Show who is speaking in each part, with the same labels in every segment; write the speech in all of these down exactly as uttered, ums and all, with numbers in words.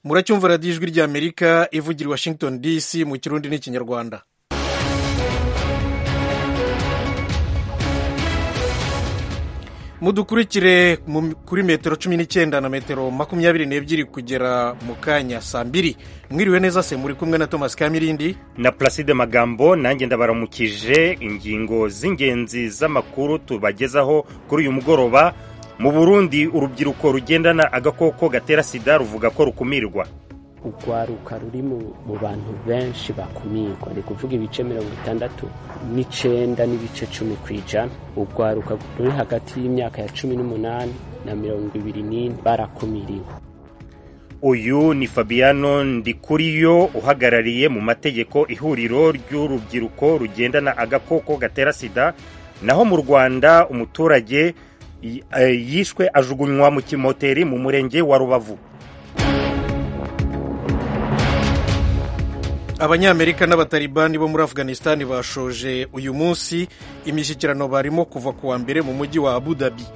Speaker 1: muracyumva radiyo ijwi ry'amerika ivugira i Washington D C mu kirundi n'ikinyarwanda. mudukurikire kuri metero cumi n'icyenda na metero makumyabiri n'ebyiri kugera mu kanya saa mbiri. Mwiriwe neza se, muri kumwe na Thomas Kamirindi
Speaker 2: na Placide Magambo. Nanjye ndabaramukije. Ingingo z'ingenzi z'amakuru tubagezaho kuri uyu mugoroba. Mu Burundi urubyiruko rugendana agakoko gatera sida ruvuga ko rukumirwa.
Speaker 3: Urwaruka ruri mu bantu benshi bakumirwa, ni kuvuga ibice mirongo itandatu n'icenda n'ibice cumi kw'ijana. Urwaruka ruri hagati y'imyaka ya cumi n'umunani na mirongo ibiri n'ine barakumiriwe.
Speaker 2: Uyu ni Fabiano Ndikuriyo uhagarariye mu mategeko ihuriro ry'urubyiruko rugendana agakoko gatera sida. Naho mu Rwanda umuturage yishwe ajugunywa mu kimoteri mu murenge wa Rubavu.
Speaker 1: Abanyamerika n'abatalibani bo muri Afghanistan bashoje uyu munsi imishyikirano barimo kuva ku wa mbere mu mujyi wa Abu Dhabi.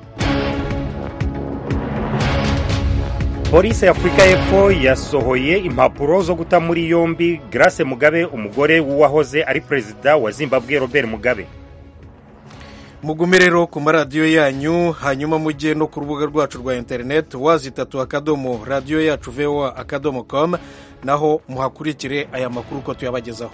Speaker 2: Polisi ya Afurika y'Epfo yasohoye impapuro zo guta muri yombi Grace Mugabe, umugore w'uwahoze ari perezida wa Zimbabwe Robert Mugabe.
Speaker 1: Mugume rero ku maradiyo yanyu, hanyuma mujye no ku rubuga rwacu rwa internet wazitatu akadomo radiyo yacu voa akadomo com, naho muhakurikire aya makuru ko tuyabagezaho.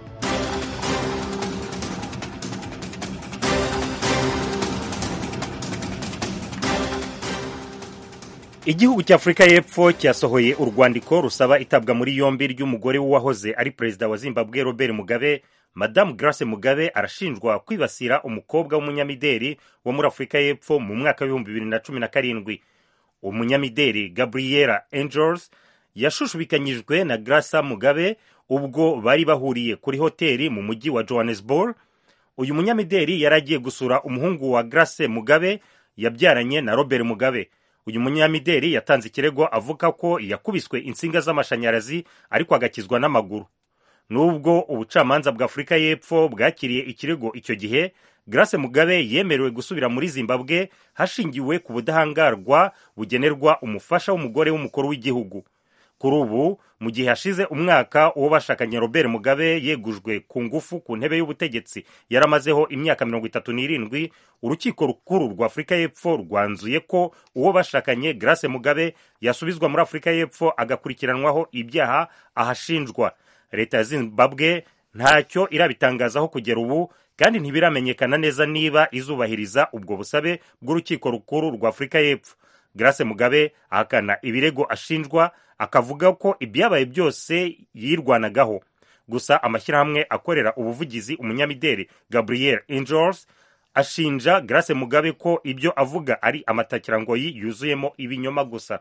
Speaker 2: Igihugu cya Afurika y'Epfo cyasohoye urwandiko rusaba itabwa muri yombi ry'umugore w'uwahoze ari perezida wa Zimbabwe Robert Mugabe. Madame Grace Mugabe arashinjwa kwibasira umukobwa w'umunyamideli wo muri Afurika y'Epfo mu mwaka w'ibihumbi bibiri na cumi na karindwi. Umunyamideli Gabriela Angels yashushubikanyijwe na Grace Mugabe ubwo bari bahuriye kuri hoteli mu mujyi wa Johannesburg. Uyu munyamideli yaragiye gusura umuhungu wa Grace Mugabe yabyaranye na Robert Mugabe. Uyu munyamideli yatanze ikirego avuga ko yakubiswe insinga z'amashanyarazi ariko agakizwa n'amaguru. Nubwo ubucamanza bwa Afurika y'Epfo bwakiriye ikirego icyo gihe, Grace Mugabe yemerewe gusubira muri Zimbabwe hashingiwe ku budahangarwa bugenerwa umufasha w'umugore w'umukuru w'igihugu. Kuri ubu mu gihe hashize umwaka uwo bashakanye Robert Mugabe yegujwe ku ngufu ku ntebe y'ubutegetsi yaramazeho imyaka mirongo itatu n'irindwi, urukiko rukuru rwa Afurika y'Epfo rwanzuye ko uwo bashakanye Grace Mugabe yasubizwa muri Afurika y'Epfo agakurikiranwaho ibyaha ahashinjwa. Leta ya Zimbabwe ntacyo irabitangazaho kugera ubu, kandi ntibiramenyekana neza niba izubahiriza ubwo busabe bw'urukiko rukuru rwa Afurika y'Epfo. Grace Mugabe ahakana ibirego ashinjwa, akavuga ko ibyabaye byose yirwanagaho. Gusa amashyirahamwe akorera ubuvugizi umunyamideli Gabriel Angels ashinja Grace Mugabe ko ibyo avuga ari amatakirangoyi yuzuyemo ibinyoma gusa.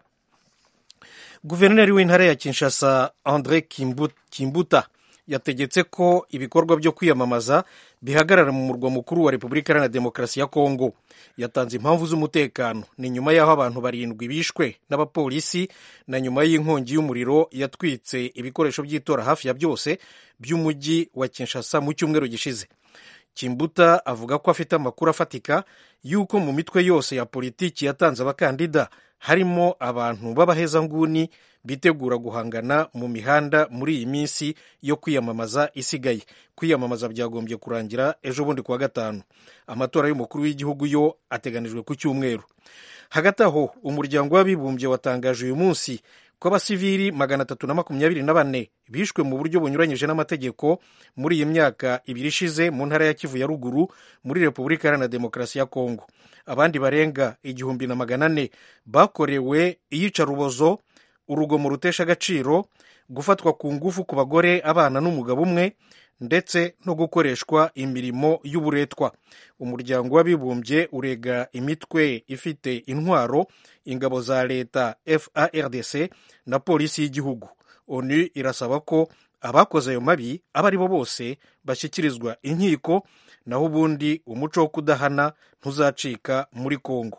Speaker 1: Guverineri w'intara ya Kinshasa Andre Kimbuta yategetse ko ibikorwa byo kwiyamamaza bihagarara mu murwa mukuru wa Repubulika Iharanira Demokarasi ya Kongo. Yatanze impamvu z'umutekano, ni nyuma y'aho abantu barindwi bishwe n'abapolisi na nyuma y'inkongi y'umuriro yatwitse ibikoresho by'itora hafi ya byose by'umujyi wa Kinshasa mu cyumweru gishize. Kimbuta avuga ko afite amakuru afatika y'uko mu mitwe yose ya politiki yatanze abakandida harimo abantu b'abahezanguni bitegura guhangana mu mihanda muri iyi minsi yo kwiyamamaza isigaye. Kwiyamamaza byagombye kurangira ejo bundi kuwa gatanu. Amatora y'umukuru w'igihugu yo ateganijwe ku cyumweru. Hagati aho umuryango w'abibumbye watangaje uyu munsi ko abasivili magana atatu na makumyabiri na bane bishwe mu buryo bunyuranyije n'amategeko muri iyi myaka ibiri ishize mu ntara ya Kivu ya ruguru muri Repubulika Iharanira Demokarasi ya Kongo. Abandi barenga igihumbi na magana ane bakorewe iyicarubozo, urugomo rutesha agaciro, gufatwa ku ngufu ku bagore, abana n'umugabo umwe, ndetse no gukoreshwa imirimo y'uburetwa. Umuryango w'abibumbye urega imitwe ifite intwaro, ingabo za leta F A R D C na polisi y'igihugu. ONU irasaba ko abakoze ayo mabi aba ari bo bose bashyikirizwa inkiko, naho ubundi umuco wo kudahana ntuzacika muri Kongo.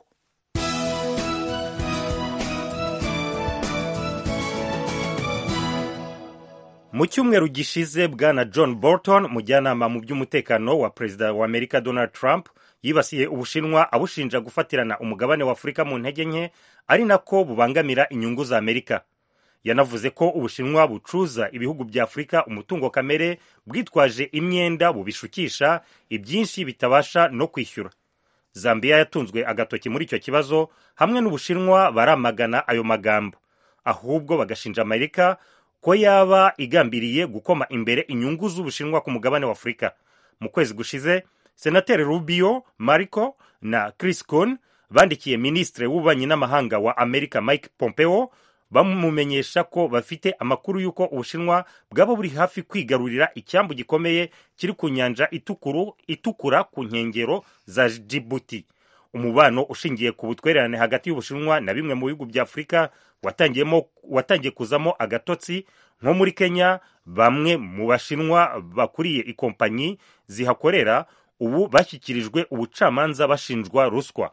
Speaker 2: Mu cyumweru gishize bwana John Bolton, mujyanama mu by'umutekano wa perezida wa Amerika Donald Trump, yibasiye Ubushinwa abushinja gufatirana umugabane wa Afurika mu ntege nke, ari nako bubangamira inyungu za Amerika. yanavuze ko Ubushinwa bucuza ibihugu bya Afurika umutungo kamere bwitwaje imyenda bubishukisha ibyinshi bitabasha no kwishyura. Zambia yatunzwe agatoki muri icyo kibazo, hamwe n'Ubushinwa baramagana ayo magambo, ahubwo bagashinja Amerika ko yaba igambiriye gukoma imbere inyungu z'Ubushinwa ku mugabane wa Afurika. Mu kwezi gushize, Senateri Rubio, Marco na Chris Coons bandikiye Minisitiri w'Ububanyi n'Amahanga wa Amerika Mike Pompeo bamumenyesha ko bafite amakuru y'uko Ubushinwa bwaba buri hafi kwigarurira icyambu gikomeye kiri ku nyanja itukuru itukura ku nkengero za Djibouti. Umubano ushingiye ku butwererane hagati y'Ubushinwa na bimwe mu bihugu bya Afurika watangiyemo watangiye kuzamo agatotsi, nko muri Kenya bamwe mu Bashinwa bakuriye ikompanyi zihakorera ubu bashyikirijwe ubucamanza bashinjwa ruswa.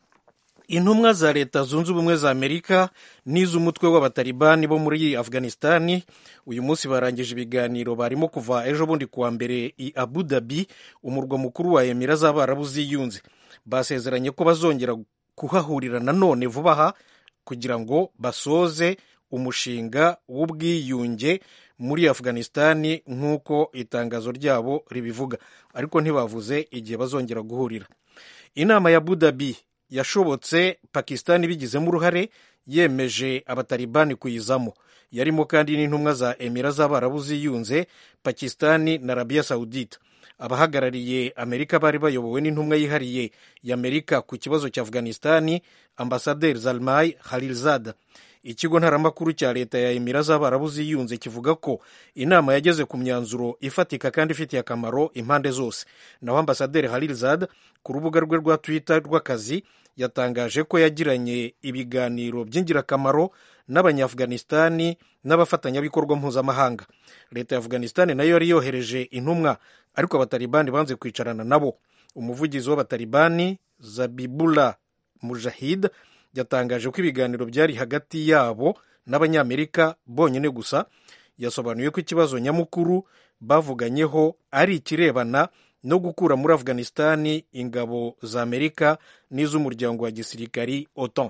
Speaker 1: Intumwa za Leta Zunze Ubumwe za Amerika n'iz'umutwe w'abatalibani bo muri Afghanistani uyu munsi barangije ibiganiro barimo kuva ejo bundi kuwa mbere i Abu Dhabi, umurwa mukuru wa Emira z'Abarabu ziyunze. Basezeranye ko bazongera kuhahurira nanone vuba aha kugira ngo basoze umushinga w'ubwiyunge muri Afghanistani nk'uko itangazo ryabo ribivuga, ariko ntibavuze igihe bazongera guhurira. Inama ya Abu Dhabi yashobotse Pakistan bigizemo uruhare, yemeje abatalibani kuyizamo. Yarimo kandi n'intumwa za Emira z'Abarabu ziyunze, Pakistan na Arabia Saudite. Abahagarariye Amerika bari bayobowe n'intumwa yihariye y'Amerika ku kibazo cya Afghanistani, Ambasaderi Zalmay Khalilzad. Ikigo ntaramakuru cya leta ya Emira z'Abarabu ziyunze kivuga ko inama yageze ku myanzuro ifatika kandi ifitiye akamaro impande zose. Naho Ambasaderi Khalilzad ku rubuga rwe rwa Twitter rw'akazi yatangaje ko yagiranye ibiganiro by'ingirakamaro n'Abanyafghanistani n'abafatanyabikorwa mpuzamahanga. Leta ya Afghanistani nayo yari yohereje intumwa, ariko abatalibani banze kwicarana nabo. Umuvugizi w'abatalibani Zabibullah Mujahid yatangaje ko ibiganiro byari hagati yabo n'Abanyamerika bonyine gusa. Yasobanuye ko ikibazo nyamukuru bavuganyeho ari ikirebana no gukura muri Afghanistani ingabo za Amerika n'iz'umuryango wa gisirikari OTAN.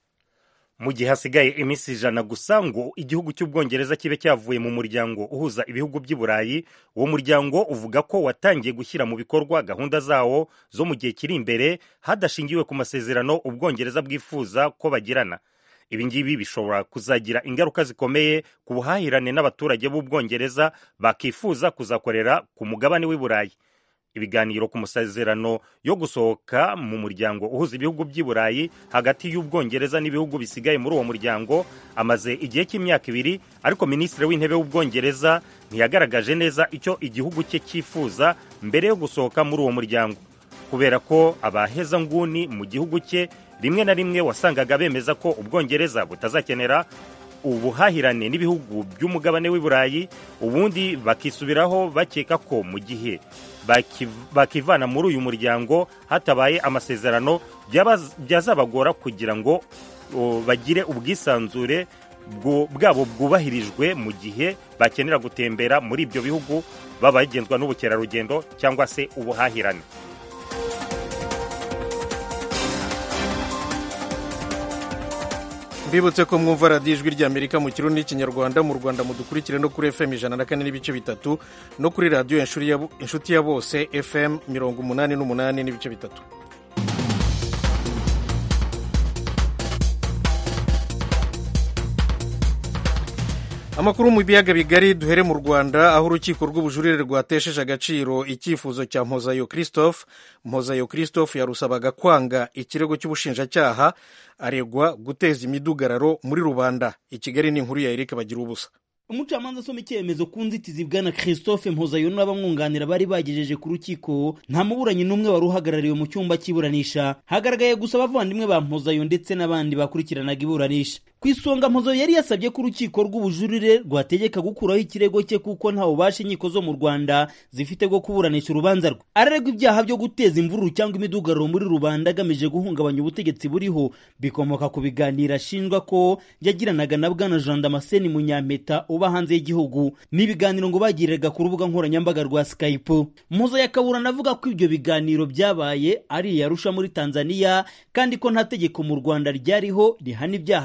Speaker 2: Mu gihe hasigaye iminsi ijana gusa ngo igihugu cy'Ubwongereza kibe cyavuye mu muryango uhuza ibihugu by'i Burayi, uwo muryango uvuga ko watangiye gushyira mu bikorwa gahunda zawo zo mu gihe kiri imbere hadashingiwe ku masezerano Ubwongereza bwifuza ko bagirana. Ibi ngibi bishobora kuzagira ingaruka zikomeye ku buhahirane n'abaturage b'Ubwongereza bakifuza kuzakorera ku mugabane w'i Burayi. Ibiganiro ku masezerano yo gusohoka mu muryango uhuza ibihugu by'i Burayi hagati y'Ubwongereza n'ibihugu bisigaye muri uwo muryango amaze igihe cy'imyaka ibiri, ariko Minisitiri w'Intebe w'Ubwongereza ntiyagaragaje neza icyo igihugu cye cyifuza mbere yo gusohoka muri uwo muryango, kubera ko abahezanguni mu gihugu cye rimwe na rimwe wasangaga bemeza ko Ubwongereza butazakenera ubuhahirane n'ibihugu by'umugabane w'i Burayi, ubundi bakisubiraho bakeka ko mu gihe bakivana muri uyu muryango hatabaye amasezerano byazabagora kugira ngo bagire ubwisanzure bwabo bwubahirijwe mu gihe bakenera gutembera muri ibyo bihugu baba bagenzwa n'ubukerarugendo cyangwa se ubuhahirane.
Speaker 1: Mbibutse ko mwumva radiyo ijwi ry'Amerika mu Kirundi n'Ikinyarwanda. Mu Rwanda mudukurikire no kuri F M ijana na kane n'ibice bitatu no kuri radiyo inshuti ya bose F M mirongo umunani n'umunani n'ibice bitatu. Amakuru mu biyaga bigari, duhere mu Rwanda aho urukiko rw'ubujurire rwatesheje agaciro icyifuzo cya Mpozayo Christophe. Mpozayo Christophe yarusabaga kwanga ikirego cy'ubushinjacyaha, aregwa guteza imidugararo muri rubanda. I Kigali ni inkuru ya Eric Bagirubusa.
Speaker 4: Umucamanza asoma icyemezo ku nzitizi bwana Christophe Mpozayo n'abamwunganira bari bagejeje ku rukiko. Nta muburanyi n'umwe wari uhagarariwe mu cyumba cy'iburanisha, hagaragaye gusa abavandimwe ba Mpozayo ndetse n'abandi bakurikiranaga iburanisha. Ku isonga Mpozayo yari yasabye ko urukiko rw'ubujurire rwategeka gukuraho ikirego cye kuko nta bubasha inkiko zo mu Rwanda zifite bwo kuburanisha urubanza rwe. Araregwa ibyaha byo guteza imvururu cyangwa imidugararo muri rubanda agamije guhungabanya ubutegetsi buriho, bikomoka ku biganiro ashinjwa ko yagiranaga na bwana Jean Damascene Munyampeta uba hanze y'igihugu, n'ibiganiro ngo bagiriraga ku rubuga nkoranyambaga rwa Skype. Mpozayo akaburana avuga ko ibyo biganiro byabaye ari Arusha muri Tanzania, kandi ko nta tegeko mu Rwanda ryariho rihana ibyaha byakorewe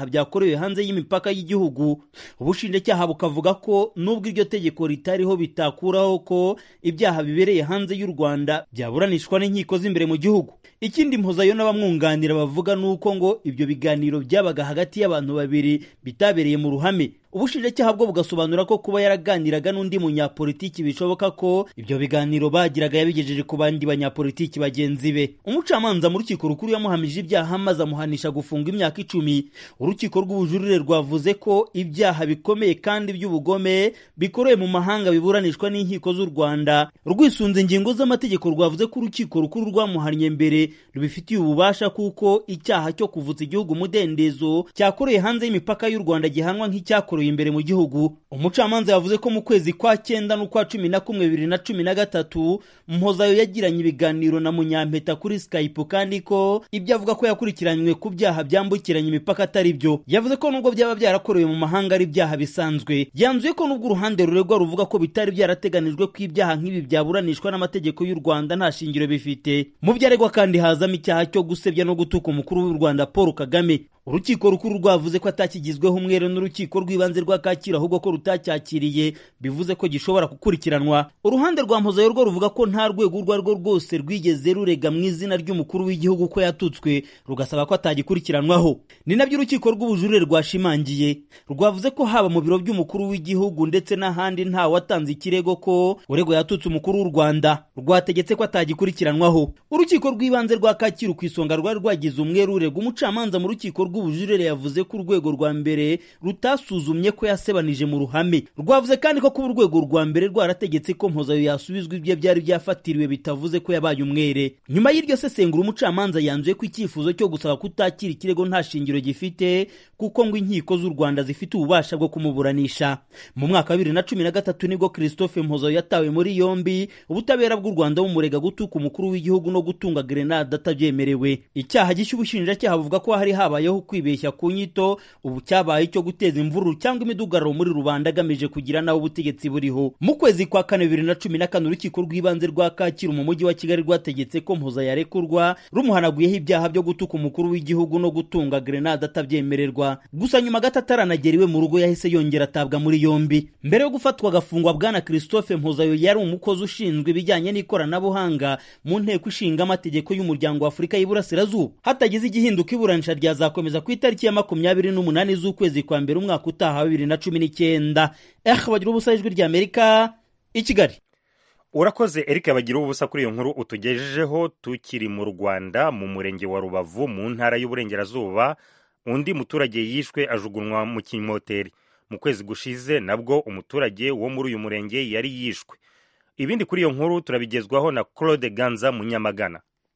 Speaker 4: yakorewe hanze y'imipaka y'igihugu. Ubushinjacyaha bukavuga ko nubwo iryo tegeko ritariho bitakuraho ko ibyaha bibereye hanze y'u Rwanda byaburanishwa n'inkiko z'imbere mu gihugu. Ikindi Mpozayo n'abamwunganira bavuga nuko ngo ibyo biganiro byabaga hagati y'abantu babiri bitabereye mu ruhame. Ubushinjacyaha bwo bugasobanura ko kuba yaraganiraga n'undi munyapolitiki bishoboka ko ibyo biganiro bagiraga yabigejeje ku bandi banyapolitiki bagenzi be. Umucamanza mu rukiko rukuru yamuhamije ibyaha maze amuhanisha gufunga imyaka icumi. Urukiko rw'ubujurire rwavuze ko ibyaha bikomeye kandi by'ubugome bikorewe mu mahanga biburanishwa n'inkiko z'u Rwanda. Rwisunze ingingo z'amategeko rwavuze ko urukiko rukuru rwamuhannye mbere rubifitiye ububasha kuko icyaha cyo kuvutsa igihugu umudendezo cyakoreye hanze y'imipaka y'u Rwanda gihanwa nk'icyakorewe imbere mu gihugu. Umucamanza yavuze ko mu kwezi kwa cyenda n'ukwa cumi na kumwe bibiri na cumi na gatatu Mpozayo yagiranye ibiganiro na Munyampeta kuri Skype kandi ko ibyo avuga ko yakurikiranywe ku byaha byambukiranya imipaka atari byo. Yavuze ko nubwo byaba byarakorewe mu mahanga ari ibyaha bisanzwe. Yanzuye ko nubwo uruhande ruregwa ruvuga ko bitari byarateganijwe ko ibyaha nk'ibi byaburanishwa n'amategeko y'u Rwanda nta shingiro bifite. Mu byaregwa kandi hazamo icyaha cyo gusebya no gutuka umukuru w'u Rwanda Paul Kagame. Urukiko rukuru rwavuze ko atakigizweho umwere n'urukiko rw'ibanze rwa Kacyiru ahubwo ko rutacyakiriye, bivuze ko gishobora gukurikiranwa. Uruhande rwa Mpozayo rwo ruvuga ko nta rwego urwo arirwo rwose rwigeze rurega mu izina ry'umukuru w'igihugu ko yatutswe, rugasaba ko atagikurikiranwaho. Ni nabyo urukiko rw'ubujurire rwashimangiye. Rwavuze ko haba mu biro by'umukuru w'igihugu ndetse n'ahandi nta watanze ikirego ko urego yatutse umukuru w'u Rwanda. Rwategetse ko atagikurikiranwaho. Urukiko rw'ibanze rwa Kacyiru ku isonga rwari rwagize umwere urega umucamanza mu rukiko rw'ubujurire yavuze ko urwego rwa mbere rutasuzumye ko yasebanije mu ruhame. Rwavuze kandi ko kuba urwego rwa mbere rwarategetse ko Mpozayo yasubizwa ibyo byari byafatiriwe bitavuze ko yabaye umwere. Nyuma y'iryo sesengura umucamanza yanzuye ko icyifuzo cyo gusaba kutakira ikirego nta shingiro gifite kuko ngo inkiko z'u Rwanda zifite ububasha bwo kumuburanisha. Mu mwaka wa bibiri na cumi na gatatu nibwo Christophe Mpozayo yatawe muri yombi, ubutabera bw'u Rwanda bumurega gutuka umukuru w'igihugu no gutunga grenade atabyemerewe. Icyaha gishya ubushinjacyaha buvuga ko hari habayeho kwibeshya ku nyito ubu cyabaye cyo guteza imvururu cyangwa imidugararo muri rubanda agamije kugira naho ubutegetsi buriho. Mu kwezi kwa kane bibiri na cumi na kane urukiko rw'ibanze rwa Kacyiru mu mujyi wa Kigali rwategetse ko Mpozayo yarekurwa rumuhanaguyeho ibyaha byo gutuka umukuru w'igihugu no gutunga grenade atabyemererwa. Gusa nyuma gato ataranagera mu rugo yahise yongera atabwa muri yombi. Mbere yo gufatwa agafungwa bwana Christophe Mpozayo yari umukozi ushinzwe ibijyanye n'ikoranabuhanga mu nteko ishinga amategeko y'umuryango wa Afurika y'Iburasirazuba. Hatagize igihinduka iburanisha ryazakomeza ku itariki ya makumyabiri n'umunani z'ukwezi kwa mbere umwaka utaha bibiri na cumi n'icyenda. Eh bagira ubusa ijwi rya Amerika i Kigali.
Speaker 2: Urakoze Eric bagira ubusa kuri iyo nkuru utugejejeho. Tukiri mu Rwanda mu murenge wa Rubavu mu ntara y'Uburengerazuba undi muturage yishwe ajugunwa mu kimoteri. Mu kwezi gushize nabwo umuturage wo muri uyu murenge yari yishwe. Ibindi kuri iyo nkuru turabigezwaho na Claude Ganza Munyamagana.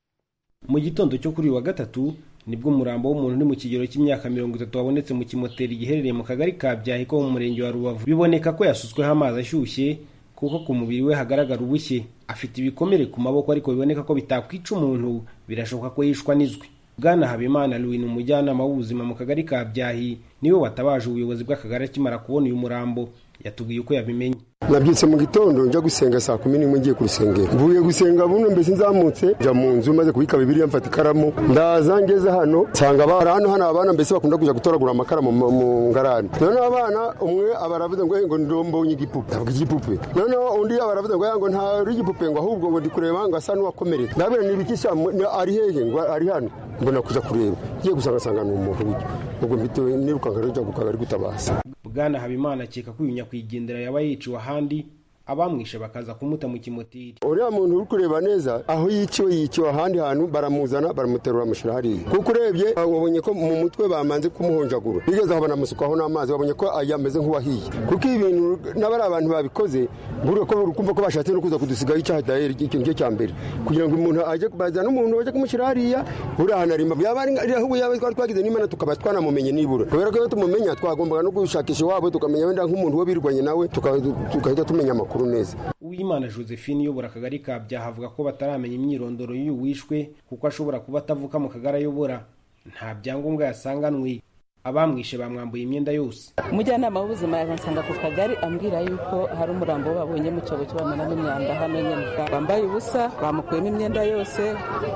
Speaker 5: Mu gitondo cyo kuri wa gatatu nibwo umurambo w'umuntu uri mu kigero cy'imyaka mirongo itatu wabonetse mu kimoteri giherereye mu kagari ka Byahi ko mu murenge wa Rubavu. Biboneka ko yasutsweho amazi ashyushye kuko ku mubiri we hagaragara ubushye. Afite ibikomere ku maboko ariko biboneka ko bitakwica umuntu, birashoboka ko yishwa n'izwi. Bwana Habimana Louis umujyanama w'ubuzima mu kagari ka Byahi niwe watabaje ubuyobozi bw'akagari akimara kubona uyu murambo. Yatubwiye uko yabimenye.
Speaker 6: Nabyitse mu gitondo njya gusenga saa kumi n'imwe ngiye kurusengera. Mvuye gusenga buno mbese nzamutse njya mu nzu maze kubika Bibiliya mfata ikaramu ndaza ngeze hano nsanga abana hano hano abana mbese bakunda kuja gutoragura amakara mu ngarani. None abana umwe abaravuze ngo ngo ndombonye igipupe. Ndavuga igipupe. None undi abaravuze ngo yango nta igipupe ngo ahubwo ngo ndikureba ngo asa n'uwakomeretse. Ndabira nibikisha ari hehe ngo ari hano. Mbona kuja kureba. Ngiye gusanga sanga n'umuntu w'icyo. Ubwo mbite niruka ngaruja gukagari gutabasa.
Speaker 5: Bwana Habimana akeka ko unyakwigendera yaba yiciwe ahandi abamwishe bakaza kumuta mu kimotiri.
Speaker 6: Uriya muntu uri kureba neza aho yiciwe yiciwe ahandi hantu baramuzana baramuterura amushira hariya. Kuko urebye wabonye ko mu mutwe bamanze kumuhonjagura. Bigeze aho banamusukaho n'amazi wabonye ko yameze nk'uwahiye. Kuko ibintu n'abari abantu babikoze buri ko urukumva ko bashatse no kuza kudusigaho icyaha dahere ikintu cyo cyambere kugira ngo umuntu aje kubazana umuntu waje kumushira hariya uriya narima byabari aho yaba twari twagize n'Imana tukaba twanamumenye nibura. Kubera ko tumumenya twagombaga no gushakisha wabo tukamenya wenda nk'umuntu wo birwanye nawe tukahita tumenya amakuru neza.
Speaker 5: Uwimana Josephine uyobora akagari ka Byaha avuga ko bataramenya imyirondoro y'uyu wishwe kuko ashobora kuba atavuka mu kagari ayobora. Nta byangombwa yasanganwe. Abamwishe bamwambuye imyenda yose.
Speaker 7: Umujyanama w'ubuzima yansanga ku kagari ambwira yuko hari umurambo babonye mu cyobo cy'abana n'imyanda hano nyene. Bambaye ubusa bamukuyemo imyenda yose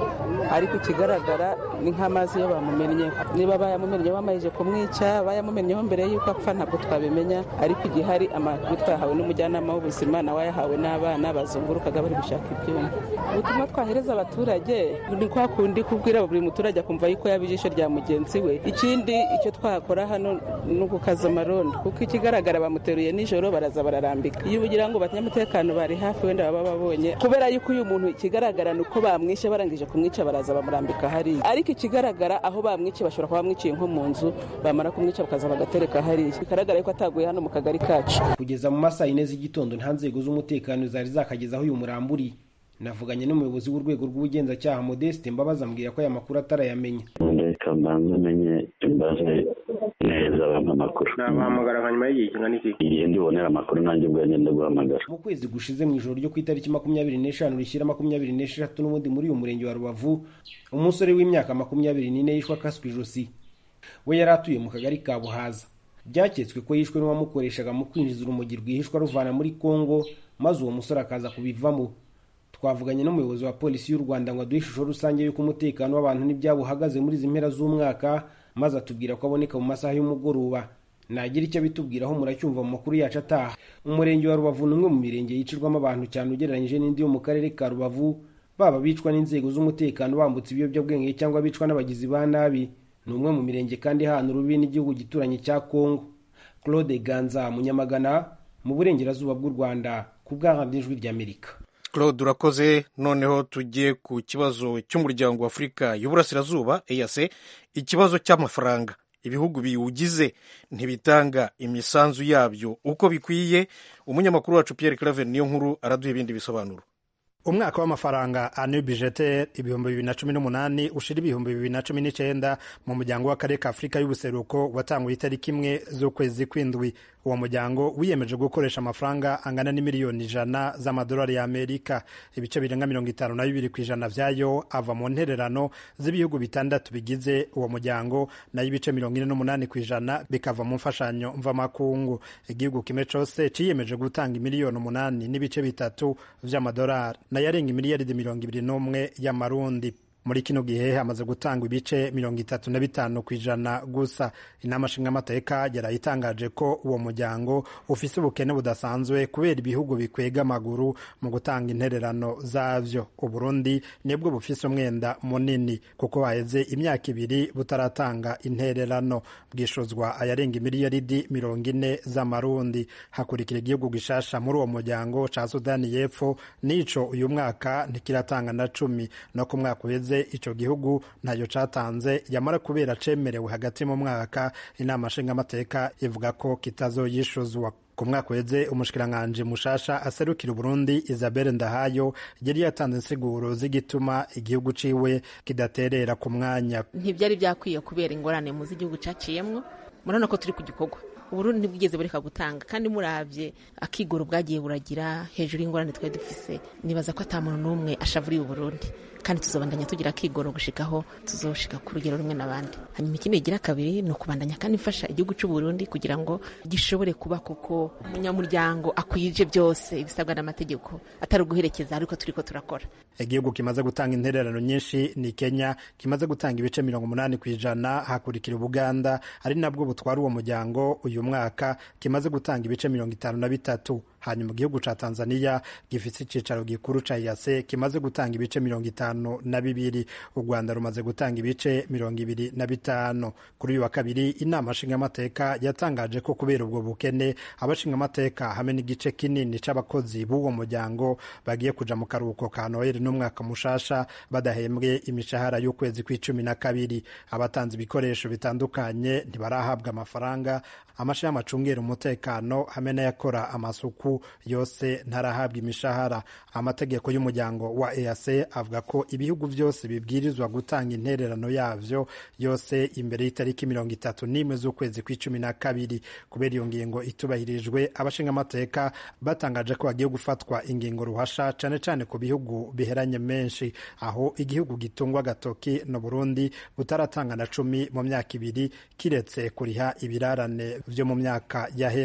Speaker 7: ariko ikigaragara ni nk'amazi yo bamumennyeho. Niba bayamumennyeho bamajije kumwica, bayamumennyeho mbere y'uko apfa ntabwo twabimenya, ariko igihari amakuru twahawe n'umujyanama w'ubuzima nawe yahawe n'abana bazungurukaga bari gushaka ibyuma. Ubutumwa twahereza abaturage ni kwa kundi kubwira buri muturage akumva yuko yaba ijisho rya mugenzi we. Ikindi icyo twakora hano ni ugukaza amarondo, kuko ikigaragara bamuteruye nijoro baraza bararambika. Iyo ugira ngo abanyamutekano bari hafi wenda baba babonye, kubera yuko uyu muntu ikigaragara ni uko bamwishe, barangije kumwica baraza bamurambika hariya. Ariko ikigaragara aho bamwice bashobora kuba bamwiciye nko mu nzu, bamara kumwica bakaza bagatereka hariya. Bigaragara yuko ataguye hano mu kagari kacu.
Speaker 5: Kugeza mu masaha ine z'igitondo nta nzego z'umutekano zari zakagezaho uyu murambo uri. Navuganye n'umuyobozi w'urwego rw'ubugenzacyaha Modeste Mbabazi ambwira ko aya makuru atarayamenya.
Speaker 8: Ndeka mbanze menye imbaze neza abantu amakuru.
Speaker 5: Nabahamagara hanyuma y'igihe kingana iki?
Speaker 8: Igihe ndibonera amakuru nanjye ubwanjye ndaguhamagara.
Speaker 5: Mu kwezi gushize mu ijoro ryo ku itariki makumyabiri n'eshanu rishyira makumyabiri n'eshatu n'ubundi muri uyu murenge wa Rubavu, umusore w'imyaka makumyabiri n'ine yishwe akaswe ijosi. We yari atuye mu kagari ka Buhaza. Byaketswe ko yishwe n'uwamukoreshaga mu kwinjiza urumogi rwihishwa ruvana muri Kongo, maze uwo musore akaza kubivamo. Twavuganye n'umuyobozi wa polisi y'u Rwanda ngo aduhe ishusho rusange y'uko umutekano w'abantu n'ibyabo uhagaze muri izi mpera z'umwaka, maze atubwira ko aboneka mu masaha y'umugoroba. Nagira icyo bitubwiraho muracyumva mu makuru yacu ataha. Umurenge wa Rubavu ni umwe mu mirenge yicirwamo abantu cyane ugereranyije n'indi yo mu karere ka Rubavu, baba bicwa n'inzego z'umutekano bambutse ibiyobyabwenge cyangwa bicwa n'abagizi ba nabi. Ni umwe mu mirenge kandi hana urubi n'igihugu gituranye cya Kongo. Claude Ganza, Munyamagana, mu burengerazuba bw'u Rwanda, ku bw'ijwi ry'Amerika.
Speaker 1: Claude urakoze. Noneho tujye ku kibazo cy'umuryango wa Afurika y'Uburasirazuba E A C. Ikibazo cy'amafaranga ibihugu biwugize ntibitanga imisanzu yabyo uko bikwiye. Umunyamakuru wacu Pierre Claver niyo nkuru araduha ibindi bisobanuro.
Speaker 9: Umwaka w'amafaranga ane budget ibihumbi bibiri na cumi n'umunani ushira ibihumbi bibiri na cumi n'icyenda mu muryango w'akarere ka Afurika y'Ubuseruko watanguye itariki imwe z'ukwezi kw'indwi. Uwo muryango wiyemeje gukoresha amafaranga angana n'imiliyoni ijana z'amadolari ya Amerika. Ibice birenga mirongo itanu na bibiri ku ijana vyayo ava mu ntererano z'ibihugu bitandatu bigize uwo muryango, nayo ibice mirongo ine n'umunani ku ijana bikava mu mfashanyo mvamakungu. Igihugu kimwe cose ciyemeje gutanga imiliyoni umunani n'ibice bitatu vy'amadolari na yarenga miliyaridi mirongo ibiri n'umwe y'amarundi. Muri kino gihe hamaze gutangwa ibice mirongo itatu na bitanu ku ijana gusa. Inama nshingamateka yarayitangaje ko uwo muryango ufise ubukene budasanzwe kubera ibihugu bikwega amaguru mu gutanga intererano zavyo. Uburundi nibwo bufise umwenda munini kuko haheze imyaka ibiri butaratanga intererano, bwishozwa ayarenga imiliyaridi mirongo ine z'amarundi. Hakurikira igihugu gishasha muri uwo muryango ca Sudani y'Epfo, nico uyu mwaka ntikiratanga na cumi, no ku mwaka uheze ico gihugu ntayo catanze, yamara kubera cemerewe hagati mu mwaka. Inama nshingamateka ivuga ko kitazoyishuzwa. Ku mwaka uheze umushikiranganje mushasha aserukira Burundi Isabelle Ndahayo yari yatanze insiguro z'igituma igihugu ciwe kidaterera ku mwanya.
Speaker 10: Ntibyari byakwiye kubera ingorane mu z'igihugu caciyemwo, murana ko turi ku gikorwa. Uburundi ntibwigeze bureka gutanga, kandi muravye akigoro bwagiye buragira hejuru y'ingorane twe dufise. Nibaza ko ata muntu n'umwe ashavuriye Uburundi, kandi tuzobandanya tugira akigoro gushikaho tuzoshika ku rugero rumwe n'abandi. Hanyuma ikindi igira kabiri ni ukubandanya kandi mfasha igihugu cy'u Burundi kugira ngo gishobore kuba kuko umunyamuryango akwije byose ibisabwa n'amategeko, atari guherekeza ariko turiko turakora.
Speaker 9: Igihugu kimaze gutanga intererano nyinshi ni Kenya, kimaze gutanga ibice mirongo umunani ku ijana. Hakurikira Uganda ari nabwo butwara uwo muryango uyu mwaka, kimaze gutanga ibice mirongo itanu na bitatu. Hanyuma igihugu ca Tanzania gifite icicaro gikuru ca E A C kimaze gutanga ibice mirongo itanu na bibiri. U Rwanda rumaze gutanga ibice mirongo ibiri na bitanu. Kuri uyu wa kabiri inama nshingamateka yatangaje ko kubera ubwo bukene abashingamateka hamwe n'igice kinini c'abakozi b'uwo muryango bagiye kuja mu karuhuko ka Noel n'umwaka mushasha badahembwe imishahara y'ukwezi kw'icumi na kabiri. Abatanze ibikoresho bitandukanye ntibarahabwa amafaranga. Amashami amacungera umutekano hamwe n'ayakora amasuku yose ntarahabwa imishahara. Amategeko y'umuryango wa E A C avuga ko ibihugu byose bibwirizwa gutanga intererano yavyo yose imbere y'itariki mirongo itatu n'imwe z'ukwezi kw'icumi na kabiri. Kubera iyo ngingo itubahirijwe, abashinga amateka batangaje ko bagiye gufatwa ingingo ruhasha cane cane ku bihugu biheranye menshi, aho igihugu gitungwa gatoki no Burundi butaratanga na cumi mu myaka ibiri kiretse kuriha ibirarane vyo mu myaka yahera.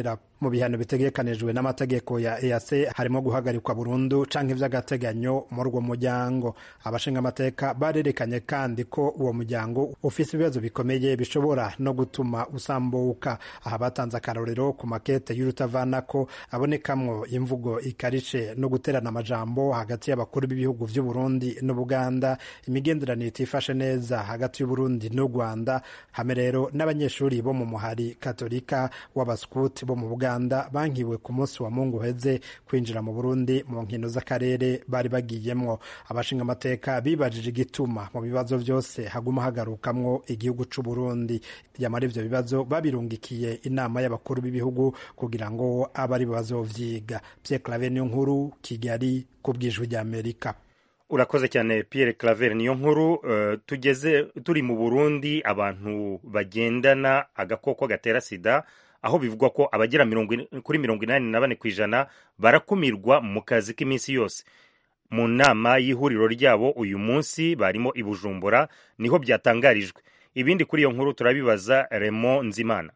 Speaker 9: mu bihano bitegekanijwe n'amategeko ya E A C harimo guhagarikwa burundu canke ivy'agateganyo muri uwo muryango. Abashinga amateka barerekanye kandi ko uwo muryango ufise ibibazo bikomeye bishobora no gutuma usambuka. Aha batanze akarorero ku makete y'urutavanako abonekamwo imvugo ikarishe no guterana amajambo hagati y'abakuru b'ibihugu vy'u Burundi n'u Buganda, imigenderanire itifashe neza hagati y'u Burundi n'u Rwanda, hamwe rero n'abanyeshuri bo mu muhari katolika w'abaskuti bo mu Buganda bankiwe ku munsi wa Mungu heze kwinjira mu Burundi mu nkino z'akarere bari bagiyemwo. Abashinga amateka bibajije igituma mu bibazo byose haguma hagarukamwo igihugu c'u Burundi. Yamara ivyo bibazo babirungikiye inama y'abakuru b'ibihugu kugira ngo abari bazovyiga. Pierre Claver niyo nkuru, Kigali, ku bw'ijwi ry'Amerika.
Speaker 2: Urakoze cyane Pierre Claver niyo nkuru. Uh, tugeze turi mu Burundi, abantu bagendana agakoko gatera sida aho bivugwa ko abagera kuri mirongo inani na bane kw'ijana barakumirwa mu kazi k'iminsi yose. Mu nama y'ihuriro ryabo uyu munsi barimo i Bujumbura niho byatangarijwe. Ibindi kuri iyo nkuru turabibaza Raymond Nzimana.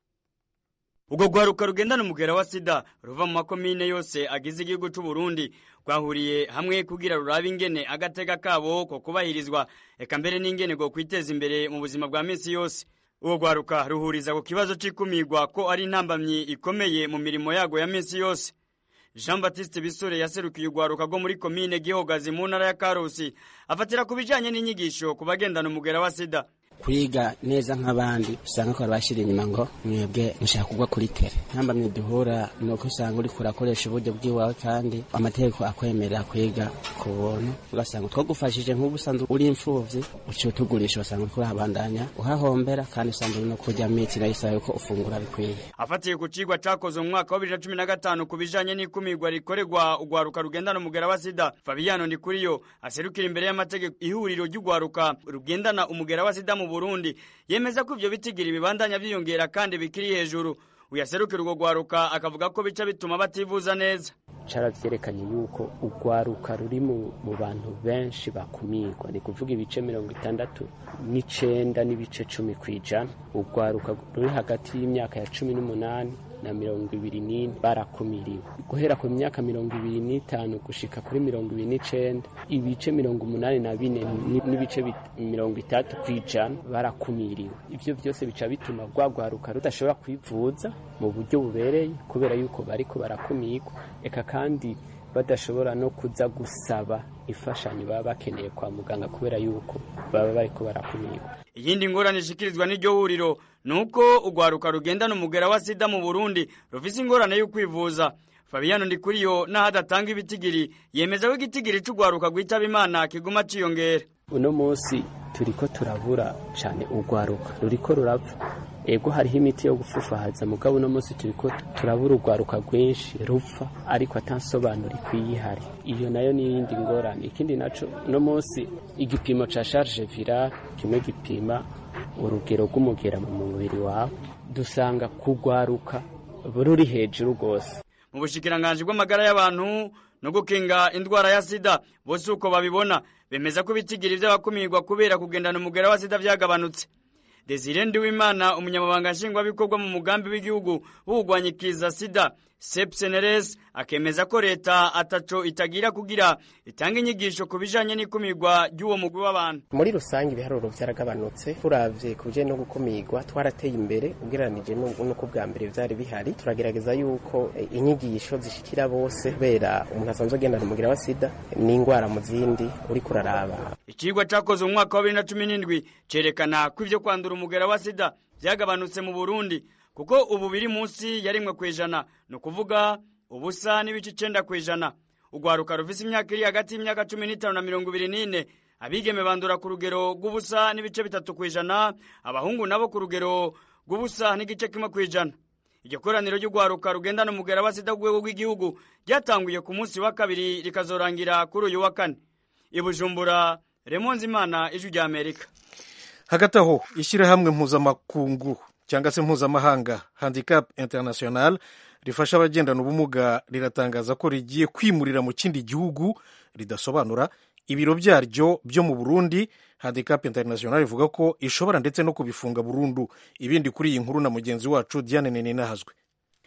Speaker 11: Ugo gwaruka rugendana umugera wa sida ruva mu makomine yose agize igihugu c'u Burundi gwahuriye hamwe kugira rurabe ingene agateka kabo ko kubahirizwa eka mbere n'ingene go kwiteza imbere mu buzima bwa minsi yose. Ugo gwaruka ruhuriza ku kibazo c'ikumirwa ko ari intambamyi ikomeye mu mirimo yago ya minsi yose. Jean Baptiste Bisore yaserukiye ugwaruka go muri komine Gihogazi mu ntara ya Karusi afatira ku bijanye n'inyigisho ku bagendana umugera wa sida.
Speaker 3: Kwiga neza nk'abandi usanga ko bashira inyuma ngo mwebwe mushaka kugwa kuri tere ntamba mwiduhura nuko usanga uri kurakoresha uburyo bw'iwawe kandi amategeko akwemerera kwiga ku buntu ugasanga twagufashije nk'ubusanzwe uri imfuvyi uciye tugurisha usanga uri kurabandanya uhahombera kandi usanga no kujya miti na isaha ko ufungura bikwiye.
Speaker 11: Afatiye ku cigwa cakoze mu mwaka wa bibiri na cumi na gatanu kubijanye n'ikumirwa rikoregwa ugwaruka rugendana umugera wa sida, Fabiano Ndikuriyo aserukira imbere y'amategeko ihuriro ry'ugwaruka rugendana umugera wa sida mu Burundi yemeza ko ivyo bitigira ibibandanya vyiyongera kandi bikiri hejuru. Uyaserukira urwo gwaruka akavuga ko bica bituma bativuza neza.
Speaker 3: Caravyerekanye yuko ugwaruka ruri mu bantu benshi bakumirwa, ni kuvuga ibice mirongo itandatu n'icenda n'ibice cumi kw'ijana. Ugwaruka ruri hagati y'imyaka ya cumi n'umunani na mirongo ibiri n'ine barakumiriwe. Guhera ku myaka mirongo ibiri n'itanu gushika kuri mirongo ibiri n'icenda ibice mirongo umunani na bine n'ibice mirongo itatu kw'ijana barakumiriwe. Ivyo vyose bica bituma gwagwaruka rudashobora kwivuza mu buryo bubereye kubera yuko bariko barakumirwa, eka kandi badashobora no kuza gusaba ifashanyo baba bakeneye kwa muganga kubera yuko baba bariko barakumirwa.
Speaker 11: Iyindi ngorane ishikirizwa n'iryo huriro nuko ugwaruka rugendana umugera wa sida mu Burundi rufise ingorane yo kwivuza. Fabiano Ndikuriyo nahadatanga ibitigiri yemeza ko igitigiri c'ugwaruka gwitaba Imana kiguma ciyongera.
Speaker 3: Uno munsi turiko turabura cyane ugwaruka ruriko rurapfa. Ego hariho imiti yo gufufahaza mugabo uno munsi turiko turabura ugwaruka rwinshi rupfa ariko atansobanura kwiyihari. Iyo nayo ni yindi ngorane. Ikindi naco uno munsi igipimo ca charge virale kimwe gipima urugero rw'umugera mu mubiri wawe dusanga kugwaruka bururi hejuru gose.
Speaker 11: Mu bushikiranganje bw'amagara y'abantu no gukinga indwara ya sida bose uko babibona bemeza ko bitigiri by'abakumirwa kubera kugendana umugera wa sida vyagabanutse. Desire Ndiwimana umunyamabanga nshingwabikorwa mu mugambi w'igihugu w'ugwanyikiza sida S E P S N R S akemeza ko leta ataco itagira kugira itanga inyigisho kubijanye n'ikumirwa ry'uwo mugwi w'abantu.
Speaker 12: Muri rusangi ibiharuro vyaragabanutse turavye kuje no gukumirwa twarateye imbere ugereranije nuko bwa mbere vyari bihari. Turagerageza yuko e, inyigisho zishikira bose bera umuntu asanzwe agendana umugera wa sida n'ingwara mu zindi uri kuraraba.
Speaker 11: Ikigwa cakoze mu mwaka wa bibiri na cumi n'indwi cerekana ko ivyo kwandura umugera wa sida vyagabanutse mu Burundi kuko ubu biri munsi ya rimwe kw'ijana, no kuvuga ubusa n'ibice icenda kw'ijana. Ugwaruka rufise imyaka iri hagati y'imyaka cumi n'itanu na mirongo ibiri n'ine, abigeme bandura ku rugero rw'ubusa n'ibice bitatu kw'ijana, abahungu nabo ku rugero rw'ubusa n'igice kimwe kw'ijana. Iryo koraniro ry'ugwaruka rugendana umugera wa sida rwego rw'igihugu ryatanguye ku munsi wa kabiri rikazorangira kuri uyu wa kane. I Bujumbura, Raymond Nzimana, Ijwi ry'Amerika.
Speaker 1: Hagati aho ishyirahamwe mpuzamakungu cyangwa se mpuzamahanga Handicap International rifasha abagendana ubumuga riratangaza ko rigiye kwimurira mu kindi gihugu ridasobanura ibiro byaryo byo mu Burundi. Handicap International ivuga ko ishobora ndetse no kubifunga burundu. Ibindi kuri iyi nkuru na mugenzi wacu Diane Nene Nahazwe.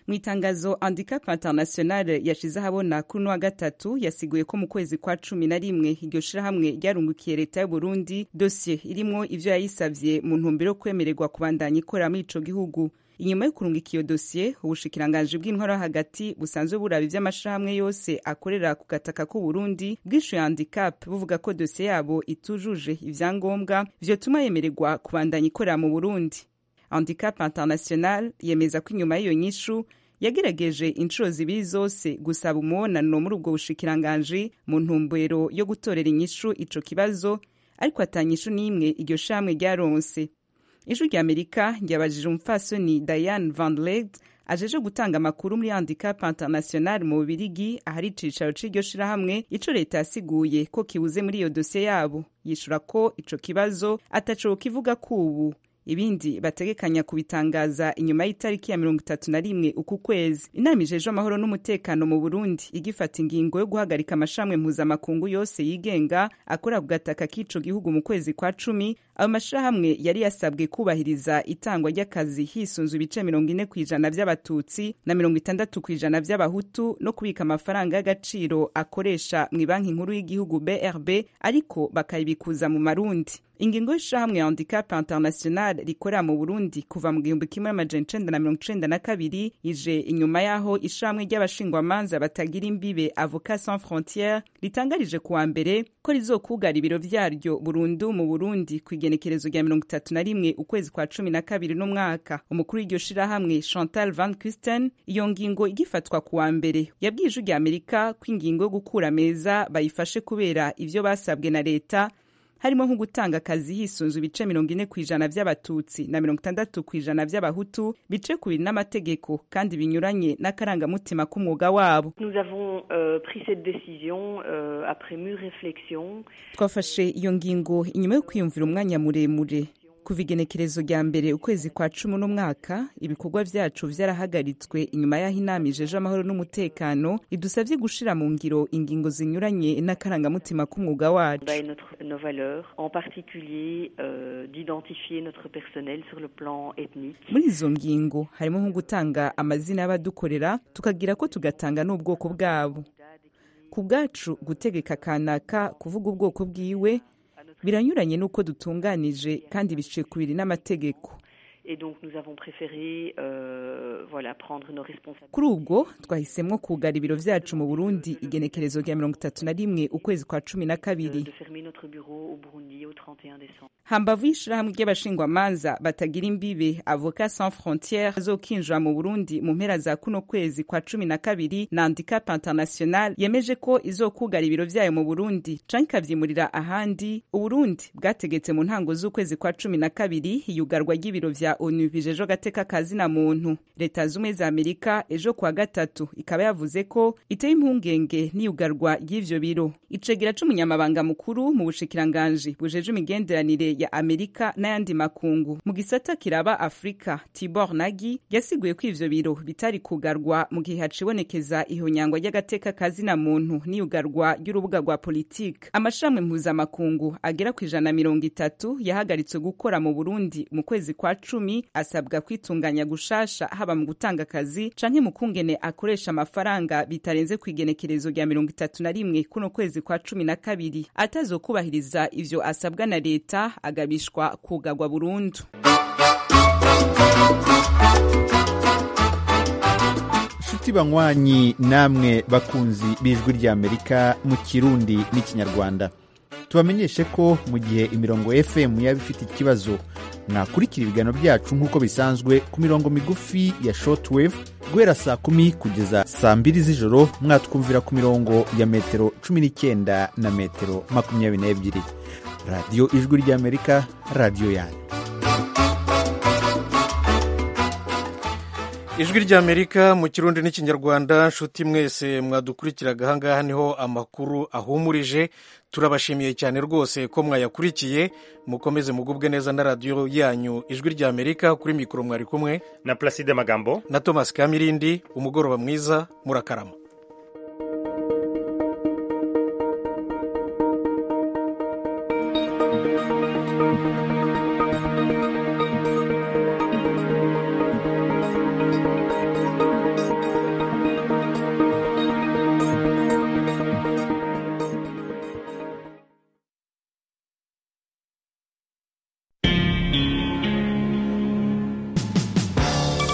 Speaker 13: mu itangazo Handicap International yashize ahabona kuri uno wa gatatu yasiguye ko mu kwezi kwa cumi na rimwe iryo shirahamwe ryarungukiye leta y'u Burundi dosiye irimwo ivyo yayisavye mu ntumbero yo kwemererwa kubandanya ikorera muri ico gihugu. Inyuma yo kurungika iyo dosiye, ubushikiranganji bw'intwaro hagati busanzwe buraba ivy'amashirahamwe yose akorera ku gataka k'u Burundi bwishuye Handicap buvuga ko dosiye yabo itujuje ivyangombwa vyotuma yemererwa kubandanya ikorera mu Burundi. Handicap International yemeza ko inyuma y'iyo nyishu yagerageje inshuro zibiri zose gusaba umubonano muri ubwo bushikiranganji mu ntumbero yo gutorera inyishu ico kibazo, ariko atanyishu n'imwe iryo shamwe ryaronse. Ijwi rya Amerika ryabajije umupfasoni Diane Van Legt ajeje gutanga amakuru muri Handicap International mu Bubirigi ahari icicaro c'iryo shirahamwe ico leta yasiguye ko kibuze muri iyo dosiye yabo. Yishura ko ico kibazo ataco kivuga kubu, ibindi bategekanya kubitangaza inyuma y'itariki ya mirongo itatu na rimwe uku kwezi. Inama ijejwe amahoro n'umutekano mu Burundi igifata ingingo yo guhagarika amashamwe mpuzamakungu yose yigenga akora ku gataka k'ico gihugu mu kwezi kwa cumi. Ayo mashirahamwe yari yasabwe kubahiriza itangwa ry'akazi hisunzwe ibice mirongo ine kw'ijana vy'abatutsi na mirongo itandatu kw'ijana vy'abahutu no kubika amafaranga y'agaciro akoresha mu banki nkuru y'igihugu B R B, ariko bakayibikuza mu marundi. Ingingo y'ishirahamwe Handicap International rikorera mu Burundi kuva mu gihumbi kimwe amajana icenda na mirongo icenda na kabiri ije inyuma yaho ishirahamwe ry'abashingwamanza batagira imbibe Avocats Sans Frontières ritangarije kuwa mbere ko rizokugara ibiro vyaryo burundu mu Burundi kw'igenekerezo rya mirongo itatu na rimwe ukwezi kwa cumi na kabiri n'umwaka. Umukuru w'iryo shirahamwe Chantal Van Kusten iyo ngingo igifatwa kuwa mbere yabwiye Ijwi rya Amerika ko ingingo yo gukura meza bayifashe kubera ivyo basabwe na leta, harimo nko gutanga akazi hisunzwe ibice mirongo ine kw'ijana vy'abatutsi na mirongo itandatu kw'ijana vy'abahutu bice kubiri n'amategeko kandi binyuranye n'akarangamutima k'umwuga wabo.
Speaker 14: Nous avons euh, pris cette décision euh, après mûre réflexion.
Speaker 13: Twafashe iyo ngingo inyuma yo kwiyumvira umwanya muremure. Kuva igenekerezo rya mbere ukwezi kwa cumi n'umwaka ibikorwa vyacu vyarahagaritswe inyuma y'aho inama ijeje amahoro n'umutekano idusavye gushira mu ngiro ingingo zinyuranye n'akarangamutima k'umwuga wacu.
Speaker 14: Nos valeurs, en particulier euh, d'identifier notre personnel sur le plan ethnique.
Speaker 13: Muri izo ngingo harimo nko gutanga amazina y'abadukorera tukagira ko tugatanga n'ubwoko bwabo. Ku bwacu gutegeka kanaka kuvuga ubwoko bwiwe biranyuranye nuko dutunganije kandi biciye kubiri n'amategeko.
Speaker 14: Et donc nous avons préféré euh, voilà prendre nos responsabilités.
Speaker 13: Kuri ubwo twahisemwo kugara ibiro vyacu mu Burundi igenekerezo rya mirongo itatu na rimwe ukwezi kwa cumi na kabiri.
Speaker 14: De fermer notre bureau au Burundi au trente et un décembre.
Speaker 13: Hambavu y'ishirahamwe ry'abashingwamanza batagira imbibe Avocats Sans Frontières azokinjira mu Burundi mu mpera za kuno kwezi kwa cumi na kabiri, na Handicap International yemeje ko izokugara ibiro vyayo mu Burundi canke ikavyimurira ahandi. Uburundi bwategetse mu ntango z'ukwezi kwa cumi na kabiri iyugarwa ry'ibiro vya ONU bijeje agateka kazina muntu. Leta z'umwe za Amerika ejo kwa gatatu ikaba yavuze ko iteye impungenge n'iyugarwa y'ivyo biro. Icegera c'umunyamabanga mukuru mu bushikiranganje bujeje imigenderanire ya Amerika n'ayandi makungu mu gisata kiraba Afrika, Tibor Nagi yasiguye ko ivyo biro bitari kugarwa mu gihe hacibonekeza ihonyangwa ry'agateka kazina muntu n'iyugarwa y'urubuga rwa politike. Amashamwe mpuzamakungu agera ku ijana mirongo itatu yahagaritse gukora mu Burundi mu kwezi kwa cumi, asabwa kwitunganya gushasha haba mu gutanga akazi canke mu kungene akoresha amafaranga bitarenze kwigenekerezo rya mirongo itatu na rimwe kuno kwezi kwa cumi na kabiri. Atazokubahiriza ivyo asabwa na leta agabishwa kugagwa burundu.
Speaker 15: Shuti banywanyi namwe bakunzi b'Ijwi rya Amerika mu Kirundi n'Ikinyarwanda, tubamenyeshe ko mu gihe imirongo F M yaba ifite ikibazo mwakurikira ibiganiro byacu nk'uko bisanzwe ku mirongo migufi ya shortwave guhera saa kumi kugeza saa mbiri z'ijoro, mwatwumvira ku mirongo ya metero cumi n'icyenda na metero makumyabiri n'ebyiri. Radio Ijwi ry'Amerika, radio yanyu.
Speaker 1: Ijwi ry'Amerika mu Kirundi n'Ikinyarwanda. Nshuti mwese mwadukurikiraga ahangaha niho amakuru ahumurije. Turabashimiye cyane rwose ko mwayakurikiye. Mukomeze mugubwe neza na radio yanyu Ijwi ry'Amerika. Kuri mikoro mwari kumwe
Speaker 2: na Placide Magambo
Speaker 1: na Thomas Kamirindi. Umugoroba mwiza, murakarama.